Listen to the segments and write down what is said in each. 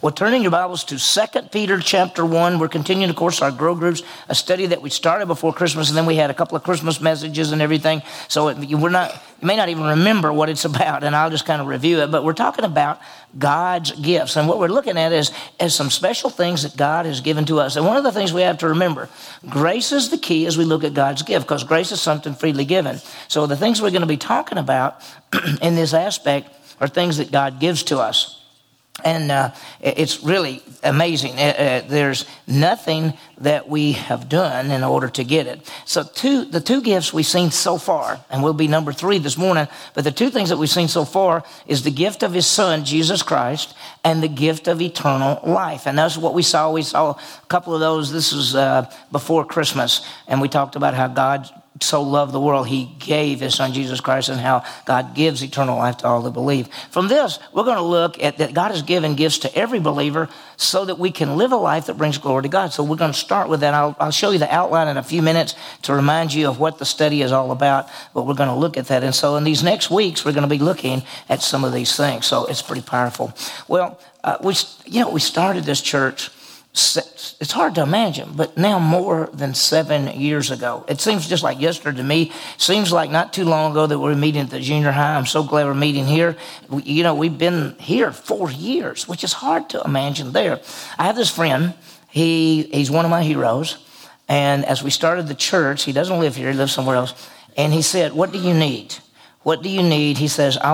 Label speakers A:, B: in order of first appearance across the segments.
A: Well, turning your Bibles to 2 Peter chapter 1. We're continuing, of course, our Grow Groups, a study that we started before Christmas, and then we had a couple of Christmas messages and everything. So you may not even remember what it's about, and I'll just kind of review it. But we're talking about God's gifts, and what we're looking at is some special things that God has given to us. And one of the things we have to remember, grace is the key as we look at God's gift, because grace is something freely given. So the things we're going to be talking about in this aspect are things that God gives to us. And it's really amazing. There's nothing that we have done in order to get it. So the two gifts we've seen so far, and we'll be number 3 this morning, but the two things that we've seen so far is the gift of his son, Jesus Christ, and the gift of eternal life. And that's what we saw. We saw a couple of those. This was before Christmas, and we talked about how God so loved the world, he gave his son Jesus Christ, and how God gives eternal life to all that believe. From this, we're going to look at that God has given gifts to every believer so that we can live a life that brings glory to God. So we're going to start with that. I'll show you the outline in a few minutes to remind you of what the study is all about, but we're going to look at that. And so in these next weeks, we're going to be looking at some of these things. So it's pretty powerful. Well, we started this church. It's hard to imagine, but now more than 7 years ago. It seems just like yesterday to me. Seems like not too long ago that we were meeting at the junior high. I'm so glad we're meeting here. We've been here 4 years, which is hard to imagine there. I have this friend. He's one of my heroes. And as we started the church, he doesn't live here. He lives somewhere else. And he said, "What do you need? What do you need?" He says, I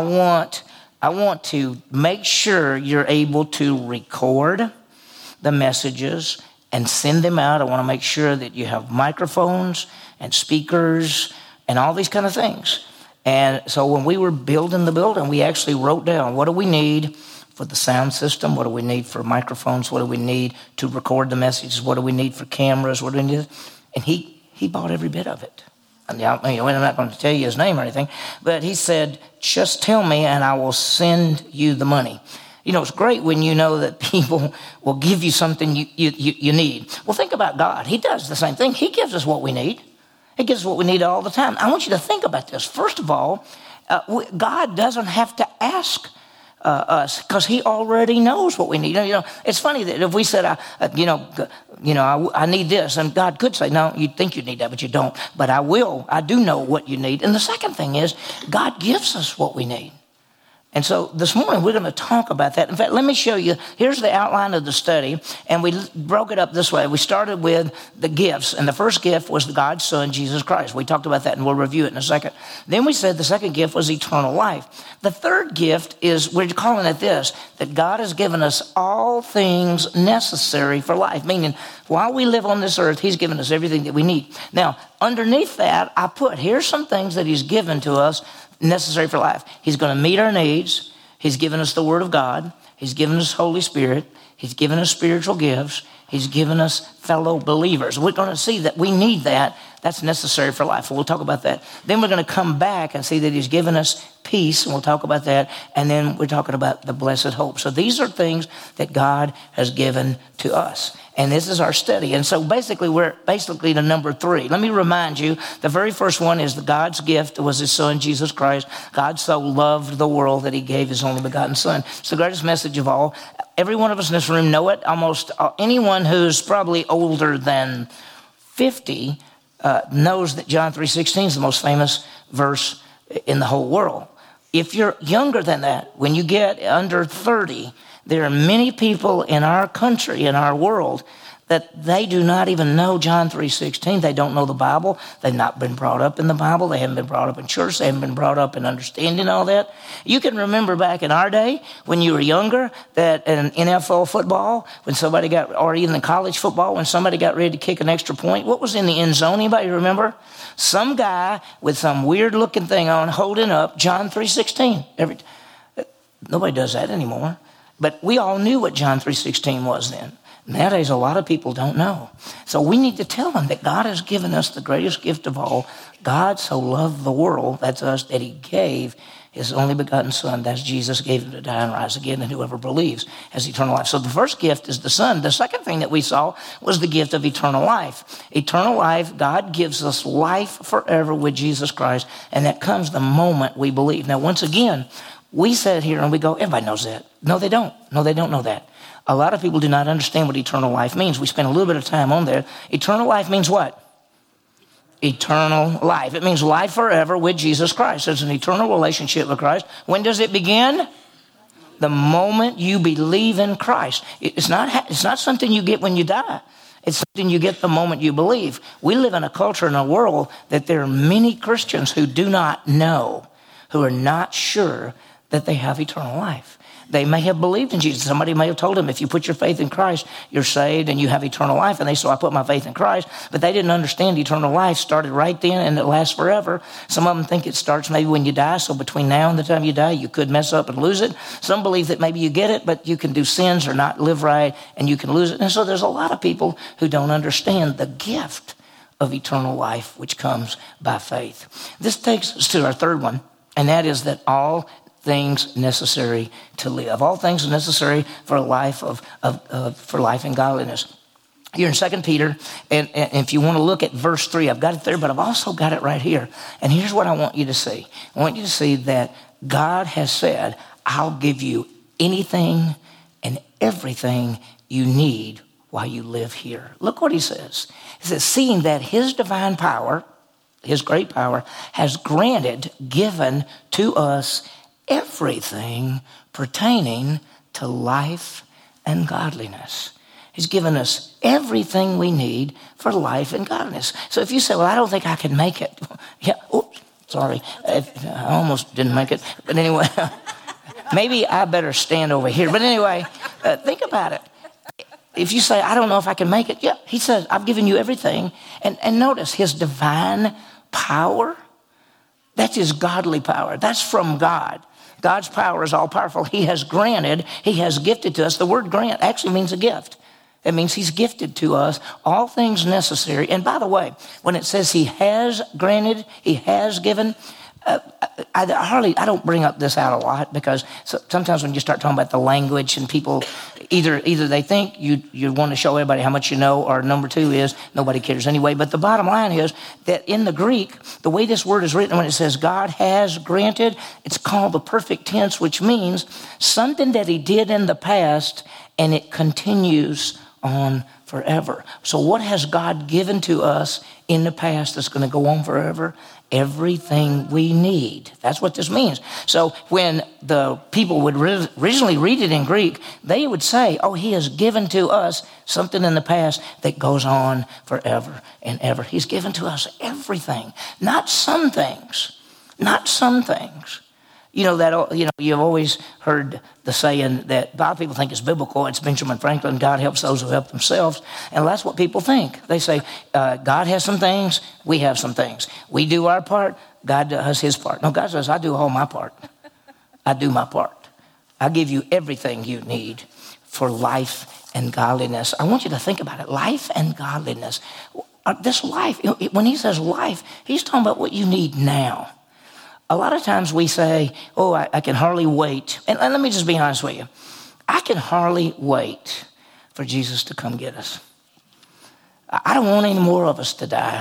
A: want to make sure you're able to record the messages and send them out. I want to make sure that you have microphones and speakers and all these kind of things. And so when we were building the building, we actually wrote down, what do we need for the sound system? What do we need for microphones? What do we need to record the messages? What do we need for cameras? What do we need? And he bought every bit of it. I'm not going to tell you his name or anything, but he said, just tell me and I will send you the money. It's great when you know that people will give you something you need. Well, think about God. He does the same thing. He gives us what we need. He gives us what we need all the time. I want you to think about this. First of all, God doesn't have to ask us because he already knows what we need. It's funny that if we said, I need this, and God could say, no, you think you need that, but you don't. But I do know what you need. And the second thing is, God gives us what we need. And so this morning, we're going to talk about that. In fact, let me show you. Here's the outline of the study, and we broke it up this way. We started with the gifts, and the first gift was God's son, Jesus Christ. We talked about that, and we'll review it in a second. Then we said the second gift was eternal life. The third gift is, we're calling it this, that God has given us all things necessary for life, meaning while we live on this earth, he's given us everything that we need. Now, underneath that, here's some things that he's given to us necessary for life. He's going to meet our needs. He's given us the Word of God. He's given us Holy Spirit. He's given us spiritual gifts. He's given us fellow believers. We're going to see that we need that. That's necessary for life. We'll talk about that. Then we're going to come back and see that he's given us peace, and we'll talk about that. And then we're talking about the blessed hope. So these are things that God has given to us. And this is our study. And so we're to number 3. Let me remind you, the very first one is God's gift was his son, Jesus Christ. God so loved the world that he gave his only begotten son. It's the greatest message of all. Every one of us in this room know it. Almost anyone who's probably older than 50 knows that John 3:16 is the most famous verse in the whole world. If you're younger than that, when you get under 30, there are many people in our country, in our world, that they do not even know John 3:16. They don't know the Bible. They've not been brought up in the Bible. They haven't been brought up in church. They haven't been brought up in understanding all that. You can remember back in our day when you were younger that in NFL football, or even in college football, when somebody got ready to kick an extra point, what was in the end zone? Anybody remember? Some guy with some weird looking thing on holding up John 3:16. Nobody does that anymore. But we all knew what John 3:16 was then. Nowadays, a lot of people don't know. So we need to tell them that God has given us the greatest gift of all. God so loved the world, that's us, that he gave his only begotten son. That's Jesus, gave him to die and rise again, and whoever believes has eternal life. So the first gift is the son. The second thing that we saw was the gift of eternal life. Eternal life, God gives us life forever with Jesus Christ, and that comes the moment we believe. Now, once again, We sit here and we go, everybody knows that. No, they don't. No, they don't know that. A lot of people do not understand what eternal life means. We spend a little bit of time on there. Eternal life means what? Eternal life. It means life forever with Jesus Christ. It's an eternal relationship with Christ. When does it begin? The moment you believe in Christ. It's not something you get when you die. It's something you get the moment you believe. We live in a culture and a world that there are many Christians who do not know, who are not sure that they have eternal life. They may have believed in Jesus. Somebody may have told them, if you put your faith in Christ, you're saved and you have eternal life. And I put my faith in Christ. But they didn't understand eternal life started right then and it lasts forever. Some of them think it starts maybe when you die. So between now and the time you die, you could mess up and lose it. Some believe that maybe you get it, but you can do sins or not live right and you can lose it. And so there's a lot of people who don't understand the gift of eternal life, which comes by faith. This takes us to our third one, and that is that all things necessary to live. All things necessary for a life for life and godliness. You're in 2 Peter, and if you want to look at verse 3, I've got it there, but I've also got it right here. And here's what I want you to see. I want you to see that God has said, I'll give you anything and everything you need while you live here. Look what he says. He says, seeing that his divine power, his great power, has given to us everything pertaining to life and godliness. He's given us everything we need for life and godliness. So if you say, well, I don't think I can make it. Yeah, oops, sorry. I almost didn't make it. But anyway, maybe I better stand over here. But anyway, think about it. If you say, I don't know if I can make it. Yeah, he says, I've given you everything. And notice his divine power, that's his godly power. That's from God. God's power is all powerful. He has gifted to us. The word grant actually means a gift. It means he's gifted to us all things necessary. And by the way, when it says he has granted, he has given, I don't bring up this out a lot because sometimes when you start talking about the language and people, either they think you want to show everybody how much you know, or number two is nobody cares anyway. But the bottom line is that in the Greek, the way this word is written, when it says God has granted, it's called the perfect tense, which means something that he did in the past and it continues on forever. So what has God given to us in the past that's going to go on forever? Everything we need. That's what this means. So when the people would originally read it in Greek, they would say, oh, he has given to us something in the past that goes on forever and ever. He's given to us everything, not some things, not some things. You've always heard the saying that a lot of people think it's biblical. It's Benjamin Franklin, God helps those who help themselves. And that's what people think. They say, God has some things, we have some things. We do our part, God does his part. No, God says, I do all my part. I do my part. I give you everything you need for life and godliness. I want you to think about it. Life and godliness. This life, when he says life, he's talking about what you need now. A lot of times we say, oh, I can hardly wait. And let me just be honest with you. I can hardly wait for Jesus to come get us. I don't want any more of us to die.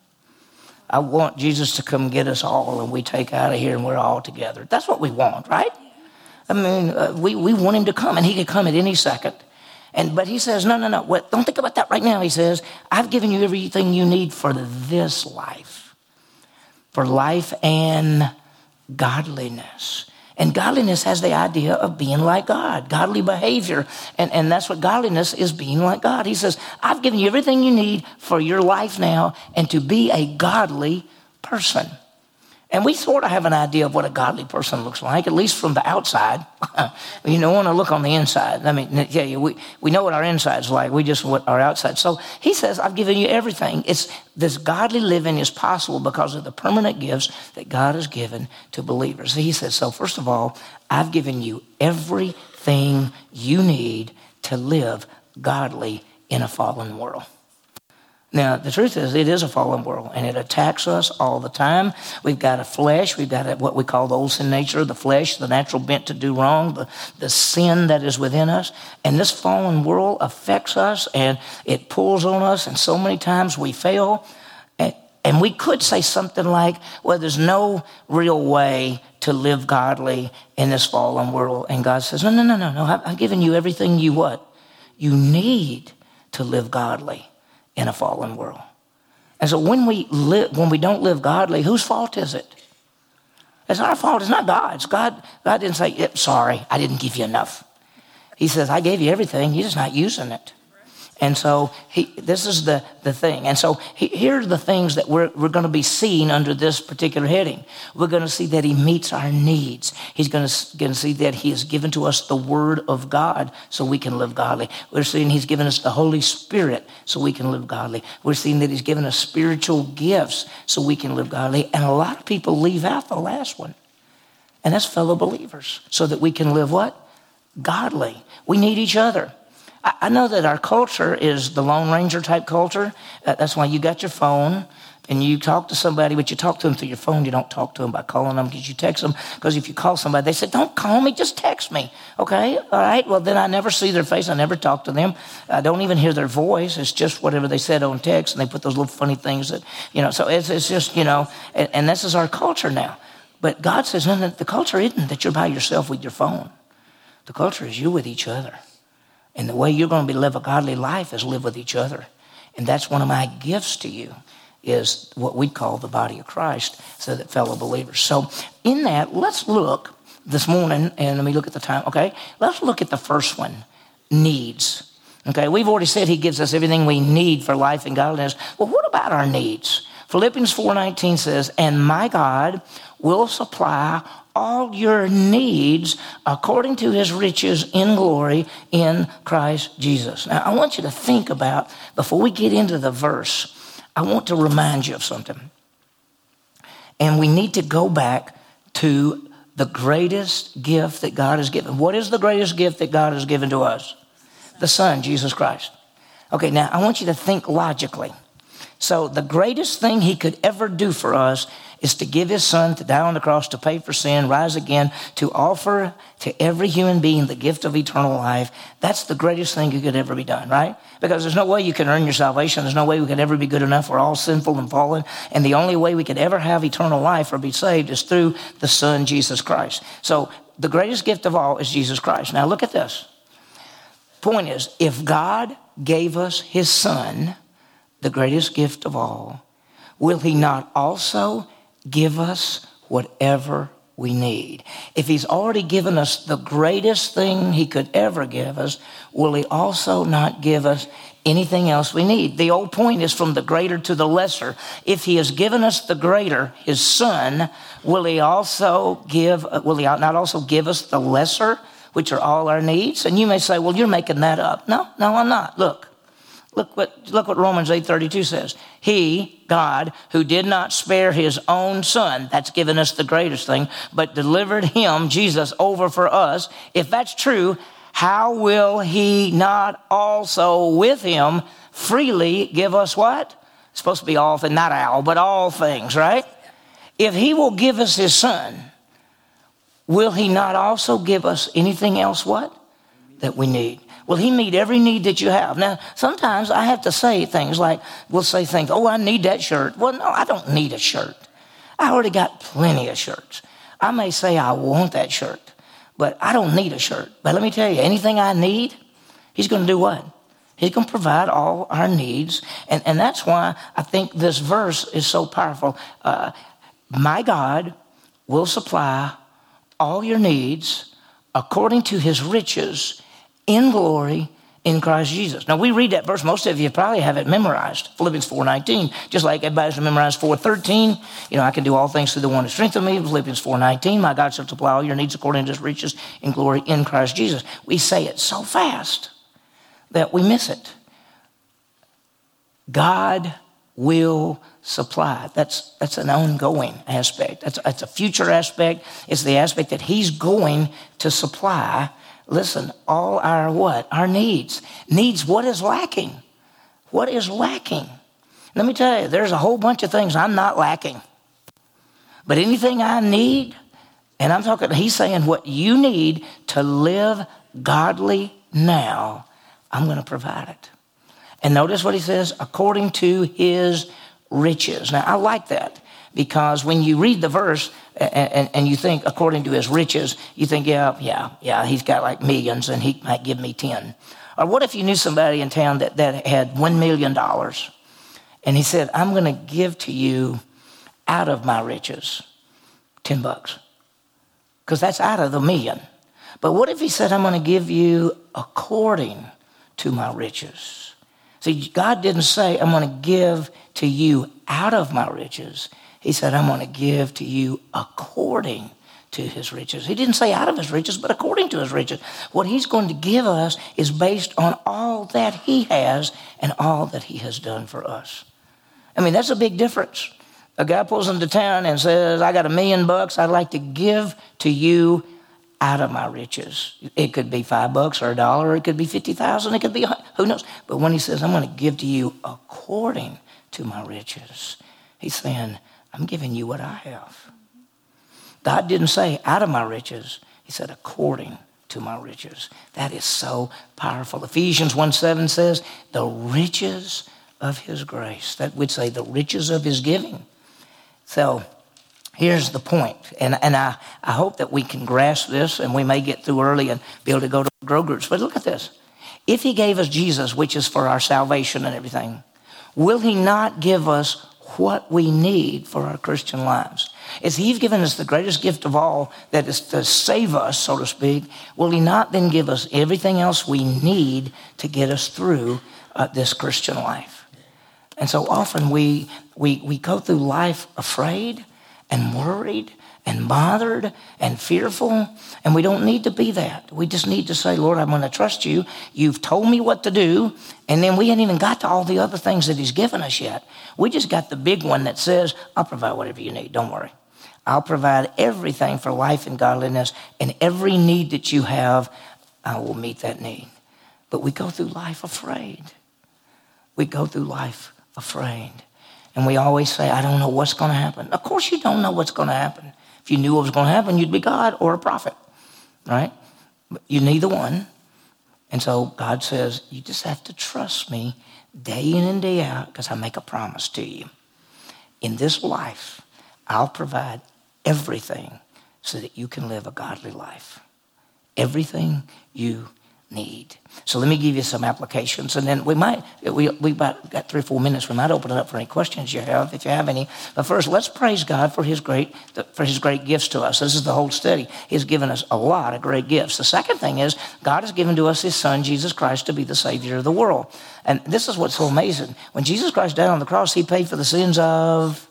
A: I want Jesus to come get us all and we take out of here and we're all together. That's what we want, right? I mean, we want him to come, and he could come at any second. But he says, no. Don't think about that right now. He says, I've given you everything you need for this life. For life and godliness. And godliness has the idea of being like God, godly behavior. And that's what godliness is, being like God. He says, I've given you everything you need for your life now and to be a godly person. And we sort of have an idea of what a godly person looks like, at least from the outside. You don't want to look on the inside. I mean, yeah, we know what our inside's like. We just what our outside. So he says, I've given you everything. This godly living is possible because of the permanent gifts that God has given to believers. He says, so first of all, I've given you everything you need to live godly in a fallen world. Now, the truth is, it is a fallen world, and it attacks us all the time. We've got a flesh. We've got what we call the old sin nature, the flesh, the natural bent to do wrong, the sin that is within us. And this fallen world affects us, and it pulls on us, and so many times we fail. And we could say something like, well, there's no real way to live godly in this fallen world. And God says, no. I've given you everything you what? You need to live godly in a fallen world. And so when we don't live godly, whose fault is it? It's our fault. It's not God's. God didn't say, sorry, I didn't give you enough. He says, I gave you everything. You're just not using it. And so this is the thing. And so here are the things that we're going to be seeing under this particular heading. We're going to see that he meets our needs. He's going to see that he has given to us the word of God so we can live godly. We're seeing he's given us the Holy Spirit so we can live godly. We're seeing that he's given us spiritual gifts so we can live godly. And a lot of people leave out the last one. And that's fellow believers so that we can live what? Godly. We need each other. I know that our culture is the Lone Ranger type culture. That's why you got your phone and you talk to somebody, but you talk to them through your phone. You don't talk to them by calling them because you text them. Because if you call somebody, they say, don't call me, just text me. Okay, all right. Well, then I never see their face. I never talk to them. I don't even hear their voice. It's just whatever they said on text, and they put those little funny things that, so it's just, and this is our culture now. But God says, no, the culture isn't that you're by yourself with your phone. The culture is you with each other. And the way you're going to live a godly life is live with each other. And that's one of my gifts to you, is what we call the body of Christ, so that fellow believers. So in that, let's look this morning, and let me look at the time, okay? Let's look at the first one, needs. Okay, we've already said he gives us everything we need for life and godliness. Well, what about our needs? Philippians 4:19 says, and my God will supply all your needs according to his riches in glory in Christ Jesus. Now, I want you to think about, before we get into the verse, I want to remind you of something. And we need to go back to the greatest gift that God has given. What is the greatest gift that God has given to us? The Son, Jesus Christ. Okay, now I want you to think logically. So the greatest thing he could ever do for us is to give his Son to die on the cross, to pay for sin, rise again, to offer to every human being the gift of eternal life. That's the greatest thing that could ever be done, right? Because there's no way you can earn your salvation. There's no way we could ever be good enough. We're all sinful and fallen. And the only way we could ever have eternal life or be saved is through the Son, Jesus Christ. So the greatest gift of all is Jesus Christ. Now look at this. Point is, if God gave us his Son, the greatest gift of all, will he not also give us whatever we need? If he's already given us the greatest thing he could ever give us, will he also not give us anything else we need? The old point is from the greater to the lesser. If he has given us the greater, his Son, will he not also give us the lesser, which are all our needs? And you may say, well, you're making that up. No, I'm not. Look what Romans 8:32 says. He, God, who did not spare his own Son, that's given us the greatest thing, but delivered him, Jesus, over for us. If that's true, how will he not also with him freely give us what? It's supposed to be all things, not all, but all things, right? If he will give us his Son, will he not also give us anything else what? That we need. Will he meet every need that you have? Now, sometimes I have to say things like, we'll say things, oh, I need that shirt. Well, no, I don't need a shirt. I already got plenty of shirts. I may say I want that shirt, but I don't need a shirt. But let me tell you, anything I need, he's going to do what? He's going to provide all our needs. And that's why I think this verse is so powerful. My God will supply all your needs according to his riches in glory in Christ Jesus. Now, we read that verse. Most of you probably have it memorized. Philippians 4:19, just like everybody's memorized 4:13. I can do all things through the one who strengthens me. Philippians 4:19, my God shall supply all your needs according to his riches in glory in Christ Jesus. We say it so fast that we miss it. God will supply. That's an ongoing aspect. That's a future aspect. It's the aspect that he's going to supply. Listen, all our what? Our needs. Needs what is lacking. What is lacking? Let me tell you, there's a whole bunch of things I'm not lacking. But anything I need, and I'm talking, he's saying what you need to live godly now, I'm going to provide it. And notice what he says, according to his riches. Now, I like that because when you read the verse and you think according to his riches, you think, yeah, he's got like millions and he might give me 10. Or what if you knew somebody in town that had $1 million and he said, I'm going to give to you out of my riches $10, because that's out of the million. But what if he said, I'm going to give you according to my riches? See, God didn't say, I'm going to give to you out of my riches. He said, I'm going to give to you according to his riches. He didn't say out of his riches, but according to his riches. What he's going to give us is based on all that he has and all that he has done for us. I mean, that's a big difference. A guy pulls into town and says, I got $1 million. I'd like to give to you out of my riches. It could be $5 or $1, or it could be 50,000. It could be, who knows? But when he says, I'm going to give to you according to my riches, he's saying, I'm giving you what I have. God didn't say out of my riches. He said according to my riches. That is so powerful. Ephesians 1:7 says the riches of his grace. That would say the riches of his giving. So here's the point. And I hope that we can grasp this, and we may get through early and be able to go to grow groups. But look at this. If he gave us Jesus, which is for our salvation and everything, will he not give us what we need for our Christian lives? If he's given us the greatest gift of all, that is to save us, so to speak, will he not then give us everything else we need to get us through this Christian life? And so often we go through life afraid and worried and bothered and fearful, and we don't need to be that. We just need to say, Lord, I'm going to trust you. You've told me what to do, and then we ain't even got to all the other things that he's given us yet. We just got the big one that says, I'll provide whatever you need. Don't worry. I'll provide everything for life and godliness, and every need that you have, I will meet that need. But we go through life afraid. We go through life afraid. And we always say, I don't know what's going to happen. Of course you don't know what's going to happen. If you knew what was going to happen, you'd be God or a prophet, right? But you're neither one. And so God says, you just have to trust me day in and day out, because I make a promise to you. In this life, I'll provide everything so that you can live a godly life. Everything you need. So let me give you some applications, and then we about got 3 or 4 minutes. We might open it up for any questions you have, if you have any. But first, let's praise God for his great gifts to us. This is the whole study. He's given us a lot of great gifts. The second thing is God has given to us his son, Jesus Christ, to be the Savior of the world. And this is what's so amazing. When Jesus Christ died on the cross, he paid for the sins of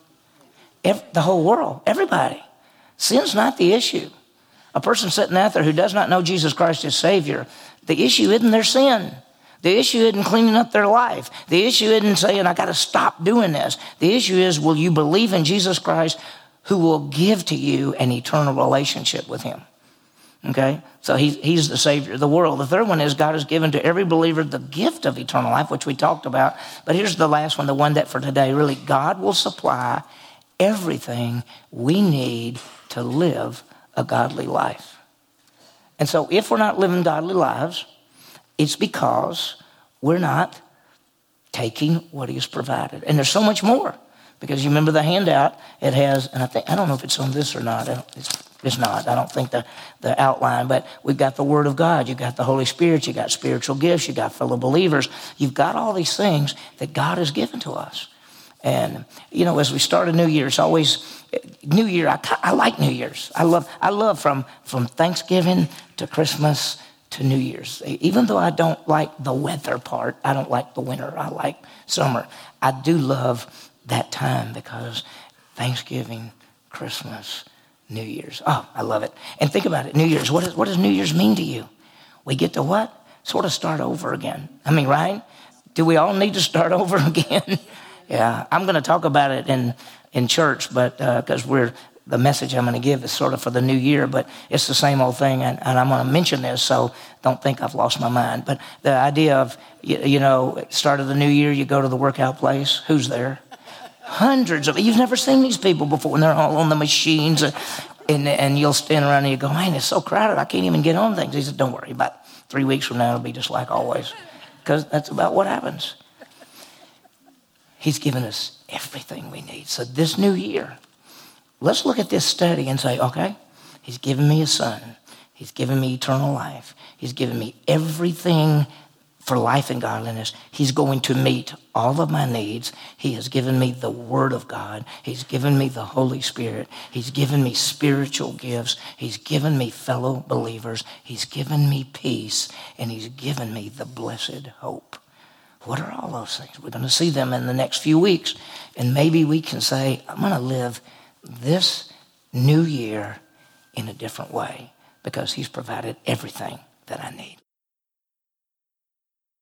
A: the whole world, everybody. Sin's not the issue. A person sitting out there who does not know Jesus Christ as Savior, the issue isn't their sin. The issue isn't cleaning up their life. The issue isn't saying, I got to stop doing this. The issue is, will you believe in Jesus Christ, who will give to you an eternal relationship with him? Okay? So he's the Savior of the world. The third one is God has given to every believer the gift of eternal life, which we talked about. But here's the last one, the one that for today, really, God will supply everything we need to live a godly life. And so if we're not living godly lives, it's because we're not taking what he's provided. And there's so much more, because you remember the handout, it has, and I don't know if it's on this or not. It's not. I don't think the outline, but we've got the Word of God. You've got the Holy Spirit. You've got spiritual gifts. You've got fellow believers. You've got all these things that God has given to us. And, as we start a new year, it's always New Year. I like New Year's. I love from Thanksgiving to Christmas to New Year's. Even though I don't like the weather part, I don't like the winter, I like summer. I do love that time, because Thanksgiving, Christmas, New Year's. Oh, I love it. And think about it, New Year's. What does New Year's mean to you? We get to what? Sort of start over again. I mean, right? Do we all need to start over again? Yeah, I'm going to talk about it in church, but because the message I'm going to give is sort of for the new year, but it's the same old thing, and I'm going to mention this, so don't think I've lost my mind. But the idea of, start of the new year, you go to the workout place. Who's there? Hundreds of, you've never seen these people before, and they're all on the machines, and you'll stand around and you go, man, it's so crowded, I can't even get on things. He said, don't worry, about 3 weeks from now, it'll be just like always, because that's about what happens. He's given us everything we need. So this new year, let's look at this study and say, okay, he's given me a son. He's given me eternal life. He's given me everything for life and godliness. He's going to meet all of my needs. He has given me the Word of God. He's given me the Holy Spirit. He's given me spiritual gifts. He's given me fellow believers. He's given me peace. And he's given me the blessed hope. What are all those things? We're going to see them in the next few weeks. And maybe we can say, I'm going to live this new year in a different way because he's provided everything that I need.